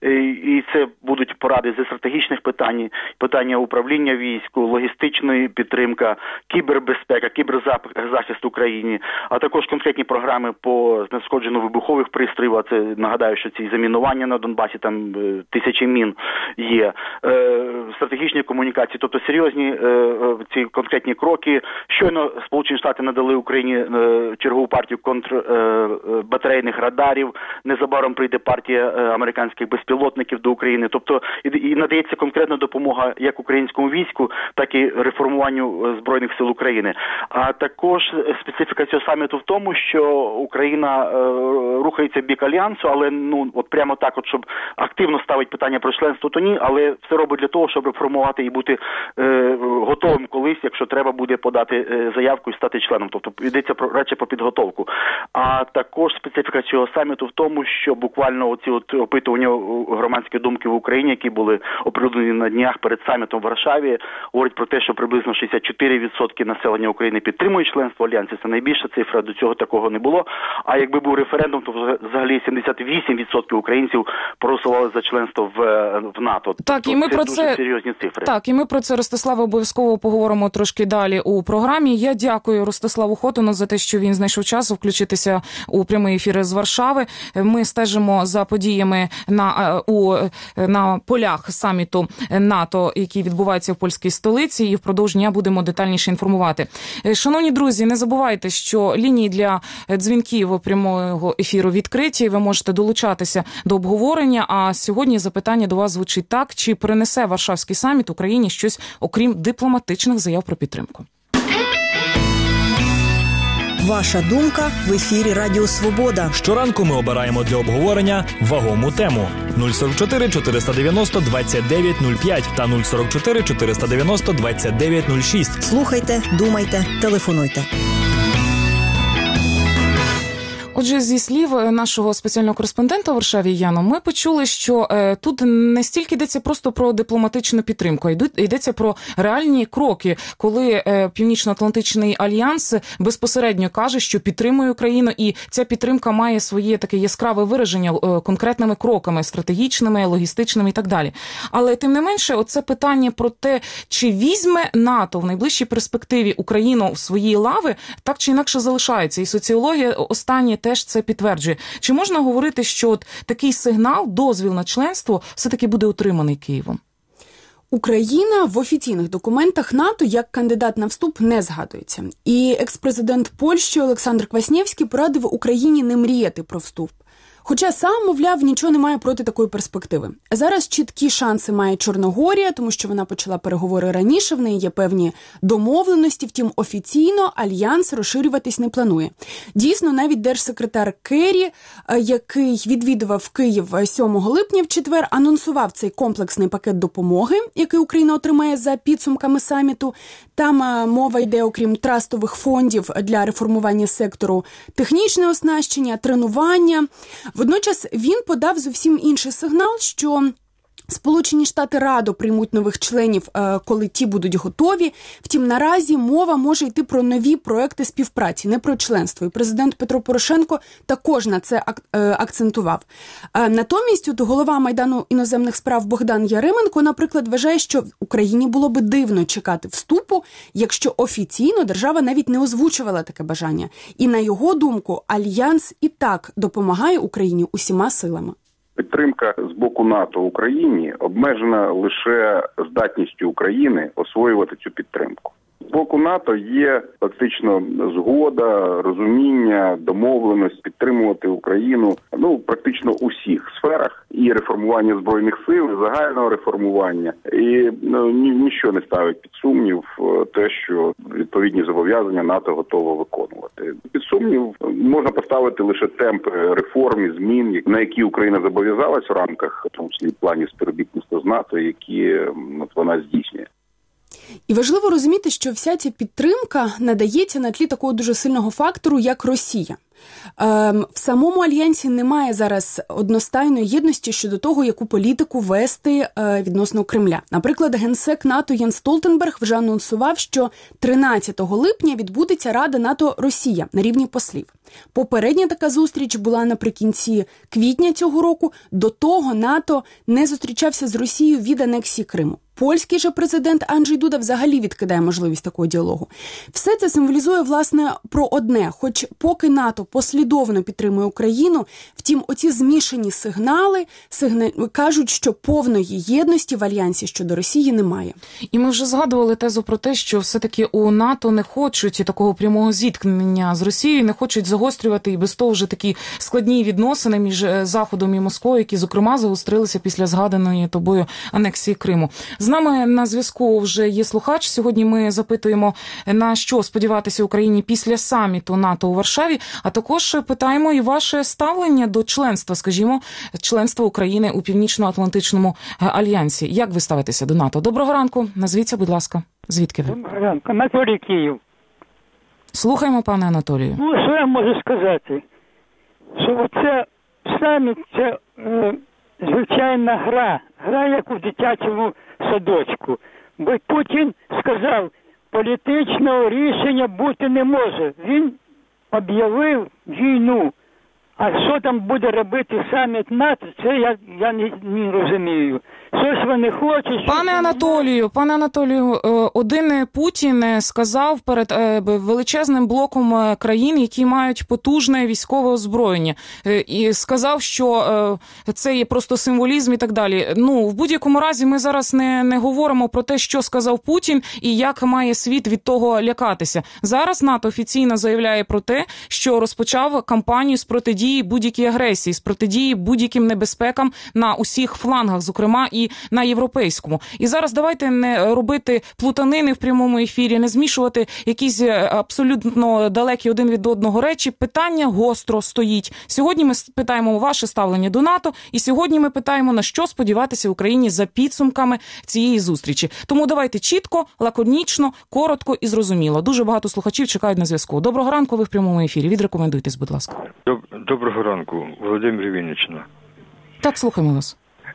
і це будуть поради зі стратегічних питань, питання управління війську, логістичної підтримка, кібербезпека, кіберзахист Україні, а також конкретні програми по знешкодженню вибухових пристроїв, а це, нагадаю, що ці замінування на Донбасі, там тисячі мін є, стратегічні комунікації, тобто серйозні ці конкретні кроки, щойно Сполучені Штати надали Україні е, чергову партію контрбатарейних е, радарів, незабаром прийде партія е, американських безпілотників до України, тобто і, і надається конкретна допомога як українському війську, так і реформуванню Збройних сил України. А також специфіка цього саміту в тому, що Україна е, рухається в бік альянсу, але ну от прямо так, от щоб активно ставить питання про членство, то ні, але все робить для того, щоб реформувати і бути е, готовим колись, якщо треба буде подати е, заявку і стати членом. Тобто йдеться про радше по підготовку. А також специфіка цього саміту в тому, що буквально оці от опитування громадської думки в Україні, які були оприлюднені на днях перед самітом в Варшаві, говорять про те, що приблизно шістдесят чотири відсотки населення України підтримує членство в альянсі. Це найбільша цифра, до цього такого не було. А якби був референдум, то взагалі сімдесят вісім відсотків українців проголосували за членство в, в НАТО. Так, і ми це про дуже це серйозні цифри. Так, і ми про це, Ростиславе, обов'язково поговоримо трошки далі у програмі. Я дякую Ростиславу Хотуну за те, що він знайшов час включитися у прямий ефір з Варшави. Ми стежимо за подіями на у на полях саміту НАТО, який відбувається в польській столиці, і впродовж дня будемо детальніше інформувати. Шановні друзі, не забувайте, що лінії для дзвінків прямого ефіру відкриті. Ви можете долучатися до обговорення. А сьогодні запитання до вас звучить так: чи принесе Варшавський саміт Україні щось, окрім дипломатичних заяв про підтримку? Ваша думка в ефірі Радіо Свобода. Щоранку ми обираємо для обговорення вагому тему. нуль сорок чотири чотириста дев'яносто двадцять дев'ять нуль п'ять та нуль сорок чотири чотириста дев'яносто двадцять дев'ять нуль шість. Слухайте, думайте, телефонуйте. Отже, зі слів нашого спеціального кореспондента у Варшаві Яну, ми почули, що е, тут не стільки йдеться просто про дипломатичну підтримку, а йдеться про реальні кроки, коли е, Північно-Атлантичний альянс безпосередньо каже, що підтримує Україну, і ця підтримка має своє таке яскраве вираження е, конкретними кроками, стратегічними, логістичними і так далі. Але, тим не менше, оце питання про те, чи візьме НАТО в найближчій перспективі Україну в свої лави, так чи інакше залишається. І соціологія останні теж це підтверджує. Чи можна говорити, що от такий сигнал, дозвіл на членство, все-таки буде отриманий Києвом? Україна в офіційних документах НАТО як кандидат на вступ не згадується. І екс-президент Польщі Олександр Кваснєвський порадив Україні не мріяти про вступ. Хоча сам, мовляв, нічого не має проти такої перспективи. Зараз чіткі шанси має Чорногорія, тому що вона почала переговори раніше, в неї є певні домовленості, втім офіційно альянс розширюватись не планує. Дійсно, навіть держсекретар Керрі, який відвідував Київ сьомого липня в четвер, анонсував цей комплексний пакет допомоги, який Україна отримає за підсумками саміту. Там мова йде, окрім трастових фондів для реформування сектору, технічне оснащення, тренування. Водночас він подав зовсім інший сигнал, що Сполучені Штати радо приймуть нових членів, коли ті будуть готові. Втім, наразі мова може йти про нові проекти співпраці, не про членство. І президент Петро Порошенко також на це акцентував. Натомість, от голова Майдану іноземних справ Богдан Яременко, наприклад, вважає, що Україні було би дивно чекати вступу, якщо офіційно держава навіть не озвучувала таке бажання. І, на його думку, Альянс і так допомагає Україні усіма силами. Підтримка з боку НАТО Україні обмежена лише здатністю України освоювати цю підтримку. З боку НАТО є фактично згода, розуміння, домовленість підтримувати Україну ну практично у всіх сферах. І реформування Збройних сил, і загального реформування. І ну, ні, ніщо не ставить під сумнів те, що відповідні зобов'язання НАТО готово виконувати. Під сумнів можна поставити лише темп реформ і змін, на які Україна зобов'язалась в рамках, в тому числі планів співробітництва з НАТО, які от, вона здійснює. І важливо розуміти, що вся ця підтримка надається на тлі такого дуже сильного фактору, як Росія. В самому Альянсі немає зараз одностайної єдності щодо того, яку політику вести відносно Кремля. Наприклад, генсек НАТО Єнс Столтенберг вже анонсував, що тринадцятого липня відбудеться Рада НАТО-Росія на рівні послів. Попередня така зустріч була наприкінці квітня цього року. До того НАТО не зустрічався з Росією від анексії Криму. Польський же президент Анджей Дуда взагалі відкидає можливість такого діалогу. Все це символізує, власне, про одне. Хоч поки НАТО послідовно підтримує Україну. Втім, оці змішані сигнали, сигнали кажуть, що повної єдності в альянсі щодо Росії немає. І ми вже згадували тезу про те, що все-таки у НАТО не хочуть такого прямого зіткнення з Росією, не хочуть загострювати і без того вже такі складні відносини між Заходом і Москвою, які, зокрема, загострилися після згаданої тобою анексії Криму. З нами на зв'язку вже є слухач. Сьогодні ми запитуємо, на що сподіватися Україні після саміту НАТО у Варшаві, а також питаємо і ваше ставлення до членства, скажімо, членства України у Північно-Атлантичному альянсі. Як ви ставитеся до НАТО? Доброго ранку. Назвіться, будь ласка. Звідки ви? Доброго ранку. Анатолій, Київ. Слухаємо, пане Анатолію. Ну, що я можу сказати? Що оце саміт – це е, звичайна гра. Гра, як у дитячому садочку. Бо Путін сказав, політичного рішення бути не може. Він об'явив війну. А що там буде робити саміт НАТО, це я, я не, не розумію. Щось вони хочуть... Пане Анатолію, пане Анатолію, один Путін сказав перед величезним блоком країн, які мають потужне військове озброєння, і сказав, що це є просто символізм і так далі. Ну, в будь-якому разі ми зараз не, не говоримо про те, що сказав Путін і як має світ від того лякатися. Зараз НАТО офіційно заявляє про те, що розпочав кампанію з протидії будь-якій агресії, з протидії будь-яким небезпекам на усіх флангах, зокрема і на європейському. І зараз давайте не робити плутанини в прямому ефірі, не змішувати якісь абсолютно далекі один від одного речі. Питання гостро стоїть. Сьогодні ми питаємо ваше ставлення до НАТО, і сьогодні ми питаємо, на що сподіватися Україні за підсумками цієї зустрічі. Тому давайте чітко, лаконічно, коротко і зрозуміло. Дуже багато слухачів чекають на зв'язку. Доброго ранку, ви в прямому ефірі. Відрекомендуйтесь, будь ласка. Доброго ранку, Володимир Вінниччина. Так, слухаємо вас.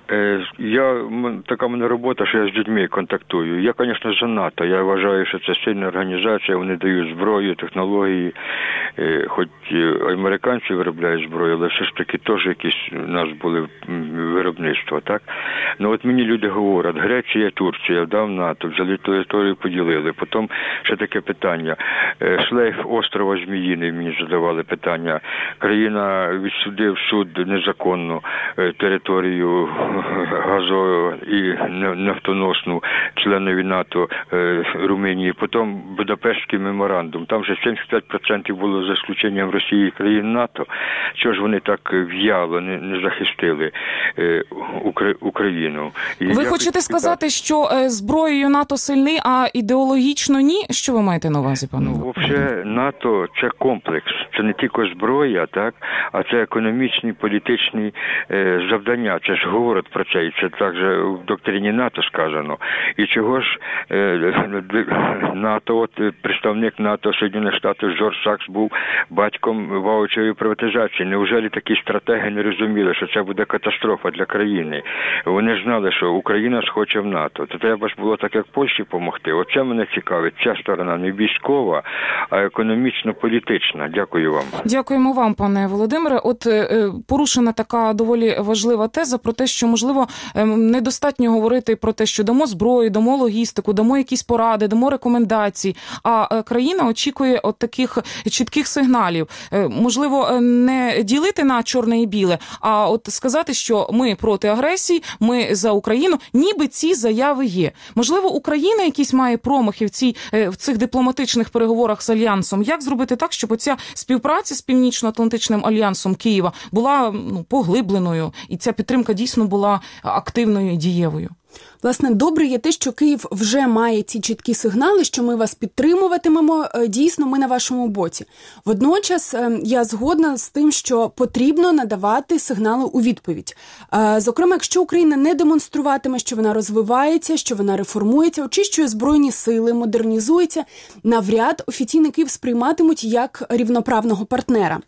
Я, така в мене робота, що я з людьми контактую. Я, звісно, за НАТО. Я вважаю, що це сильна організація, вони дають зброю, технології. Хоч американці виробляють зброю, але все ж таки теж якісь у нас були виробництва, так? Ну от мені люди говорять, Греція, Турція, дав НАТО, взяли територію, поділили. Потім ще таке питання. Шлейф острова Зміїний мені задавали питання. Країна відсудив суд незаконну територію газову і нафтоносну членові НАТО Румунії. Потім Будапештський меморандум. Там вже сімдесят п'ять відсотків було за исключенням Росії і країн НАТО. Чого ж вони так в'яло не, не захистили е, Україну? І ви хочете сказати, що е, зброєю НАТО сильний, а ідеологічно ні? Що ви маєте на увазі, пане? Ну, взагалі, НАТО – це комплекс. Це не тільки зброя, так, а це економічні, політичні е, завдання. Це ж говорить про це, і це також в доктрині НАТО сказано. І чого ж е, НАТО, от представник НАТО Сполучених Штатів Джордж Сакс був батьком ваучевої приватизації. Неужели такі стратеги не розуміли, що це буде катастрофа для країни? Вони знали, що Україна ж хоче в НАТО. То треба ж було так, як Польщі допомогти. Оце мене цікавить. Ця сторона не військова, а економічно-політична. Дякую вам. Дякуємо вам, пане Володимире. От е, порушена така доволі важлива теза про те, що, можливо, е, недостатньо говорити про те, що дамо зброю, дамо логістику, дамо якісь поради, дамо рекомендації, а е, країна очікує от таких чітких сигналів. Е, можливо, не ділити на чорне і біле, а от сказати, що ми проти агресії, ми за Україну, ніби ці заяви є. Можливо, Україна якісь має промахи в, цій, е, в цих дипломатичних переговорах з Альянсом. Як зробити так, щоб оця співпраця з Північно-Атлантичним альянсом Києва була ну, поглибленою, і ця підтримка дійсно була активною і дієвою? Власне, добре є те, що Київ вже має ці чіткі сигнали, що ми вас підтримуватимемо, дійсно, ми на вашому боці. Водночас, я згодна з тим, що потрібно надавати сигнали у відповідь. Зокрема, якщо Україна не демонструватиме, що вона розвивається, що вона реформується, очищує збройні сили, модернізується, навряд офіційний Київ сприйматимуть як рівноправного партнера.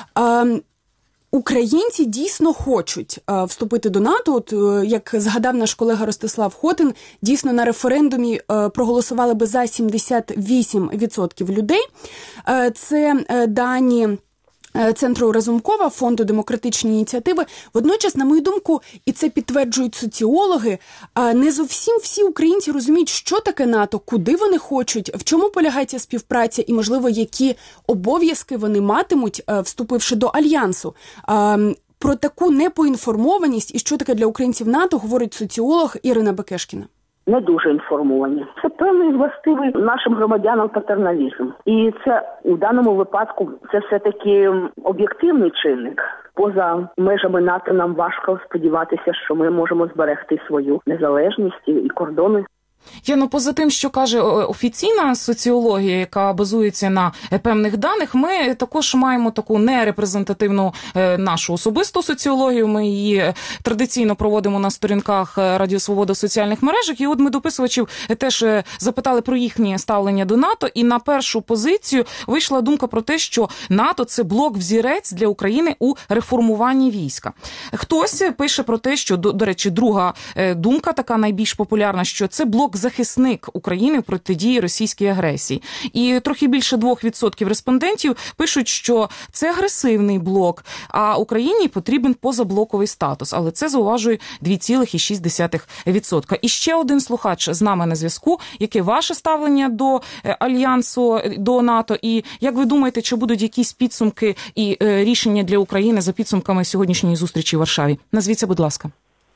Українці дійсно хочуть е, вступити до НАТО. От, е, як згадав наш колега Ростислав Хотин, дійсно на референдумі е, проголосували би за сімдесят вісім відсотків людей. Е, це е, дані Центру Разумкова, Фонду демократичні ініціативи. Водночас, на мою думку, і це підтверджують соціологи, не зовсім всі українці розуміють, що таке НАТО, куди вони хочуть, в чому полягає ця співпраця і, можливо, які обов'язки вони матимуть, вступивши до Альянсу. Про таку непоінформованість і що таке для українців НАТО говорить соціолог Ірина Бекешкіна. Не дуже інформовані. Це певний властивий нашим громадянам патерналізм. І це у даному випадку це все-таки об'єктивний чинник. Поза межами НАТО нам важко сподіватися, що ми можемо зберегти свою незалежність і кордони. Я, ну, поза тим, що каже офіційна соціологія, яка базується на певних даних, ми також маємо таку нерепрезентативну нашу особисту соціологію. Ми її традиційно проводимо на сторінках Радіо Свобода в соціальних мережах. І от ми дописувачів теж запитали про їхнє ставлення до НАТО. І на першу позицію вийшла думка про те, що НАТО – це блок-взірець для України у реформуванні війська. Хтось пише про те, що, до, до речі, друга думка, така найбільш популярна, що це блок захисник України в протидії російській агресії. І трохи більше двох відсотків респондентів пишуть, що це агресивний блок, а Україні потрібен позаблоковий статус. Але це, зауважує, два цілих шість десятих відсотка. І ще один слухач з нами на зв'язку. Яке ваше ставлення до Альянсу, до НАТО? І як ви думаєте, чи будуть якісь підсумки і рішення для України за підсумками сьогоднішньої зустрічі в Варшаві? Назвіться, будь ласка.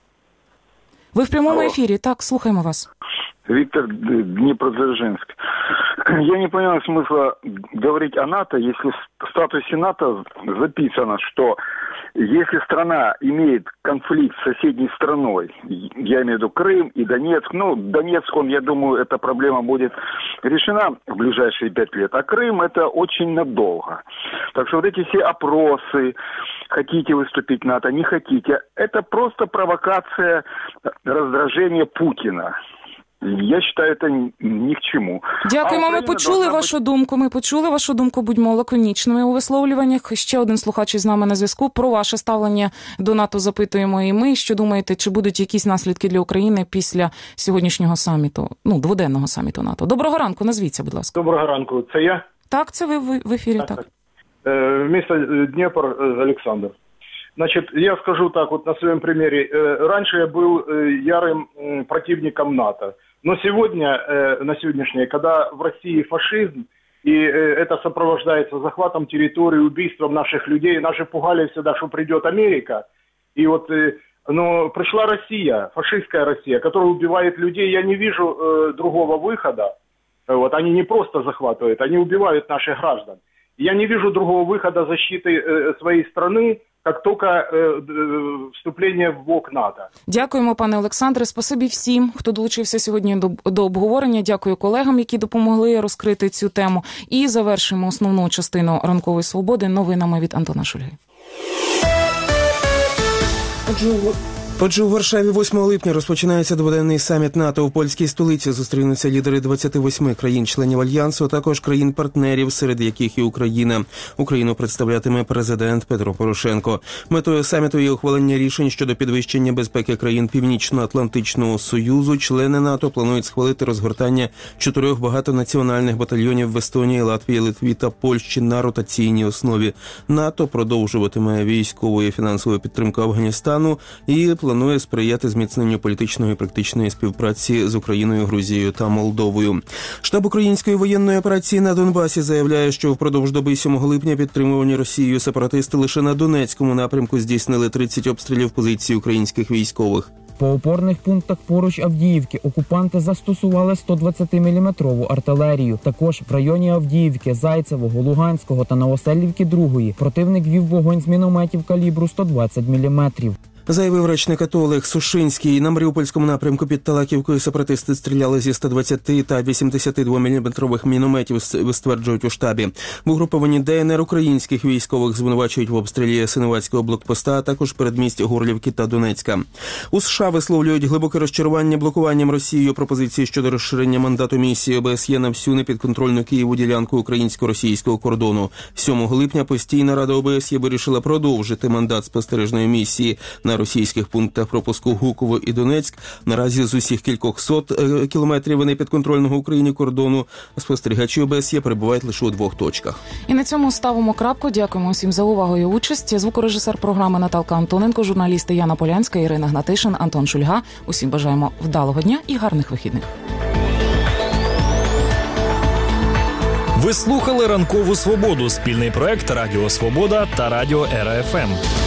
Ви в прямому ефірі, так, слухаємо вас. Виктор, Днепродзержинск. Я не понимаю смысла говорить о НАТО, если в статусе НАТО записано, что если страна имеет конфликт с соседней страной, я имею в виду Крым и Донецк, ну, Донецк, он, я думаю, эта проблема будет решена в ближайшие пять лет, а Крым это очень надолго. Так что вот эти все опросы, хотите выступить в НАТО, не хотите, это просто провокация раздражения Путина. Я вважаю, це ні к чому. Дякуємо, ми почули вашу бути... думку, ми почули вашу думку, будьмо лаконічними у висловлюваннях. Ще один слухач із нами на зв'язку. Про ваше ставлення до НАТО запитуємо і ми. Що думаєте, чи будуть якісь наслідки для України після сьогоднішнього саміту, ну, дводенного саміту НАТО? Доброго ранку, назвіться, будь ласка. Доброго ранку, це я? Так, це ви в ефірі, так. так. Е, місто Дніпро, Олександр. Значит, я скажу так, вот на своем примере. Раньше я был ярым противником НАТО. Но сегодня, на сегодняшний, когда в России фашизм, и это сопровождается захватом территории, убийством наших людей, наши пугали всегда, что придет Америка. И вот, но пришла Россия, фашистская Россия, которая убивает людей. Я не вижу другого выхода. Вот, они не просто захватывают, они убивают наших граждан. Я не вижу другого выхода защиты своей страны, як тільки е, вступлення в блок НАТО. Дякуємо, пане Олександре. Спасибі всім, хто долучився сьогодні до, до обговорення. Дякую колегам, які допомогли розкрити цю тему. І завершимо основну частину ранкової свободи новинами від Антона Шульги. Отже, у Варшаві восьмого липня розпочинається дводенний саміт НАТО. У польській столиці зустрінуться лідери двадцяти восьми країн-членів Альянсу, а також країн-партнерів, серед яких і Україна. Україну представлятиме президент Петро Порошенко. Метою саміту є ухвалення рішень щодо підвищення безпеки країн Північно-Атлантичного Союзу. Члени НАТО планують схвалити розгортання чотирьох багатонаціональних батальйонів в Естонії, Латвії, Литві та Польщі на ротаційній основі. НАТО продовжуватиме військову і фінансову підтримку Афганістану і планує сприяти зміцненню політичної і практичної співпраці з Україною, Грузією та Молдовою. Штаб української воєнної операції на Донбасі заявляє, що впродовж доби сьомого липня підтримувані Росією сепаратисти лише на Донецькому напрямку здійснили тридцять обстрілів позицій українських військових. По опорних пунктах поруч Авдіївки окупанти застосували сто двадцятиміліметрову артилерію. Також в районі Авдіївки, Зайцевого, Луганського та Новоселівки другої противник вів вогонь з мінометів калібру сто двадцять міліметрів. Заявив речник АТО Олег Сушинський. На Маріупольському напрямку під Талаківкою сепаратисти стріляли зі сто двадцяти та вісімдесятидвоміліметрових мінометів, стверджують у штабі. В угрупованні ДНР українських військових звинувачують в обстрілі Синуватського блокпоста, а також передмість Горлівки та Донецька. У США висловлюють глибоке розчарування блокуванням Росією пропозиції щодо розширення мандату місії ОБСЄ на всю непідконтрольну Києву ділянку українсько-російського кордону. сьомого липня постійна рада ОБСЄ вирішила продовжити мандат спостережної місії на на російських пунктах пропуску Гуково і Донецьк. Наразі з усіх кількох сот кілометрів непідконтрольного Україні кордону спостерігачі О Б С Є перебувають лише у двох точках. І на цьому ставимо крапку. Дякуємо всім за увагу і участь. Звукорежисер програми Наталка Антоненко, журналісти Яна Полянська, Ірина Гнатишин, Антон Шульга. Усім бажаємо вдалого дня і гарних вихідних. Ви слухали «Ранкову свободу» – спільний проект Радіо Свобода та Радіо Ера Еф Ем.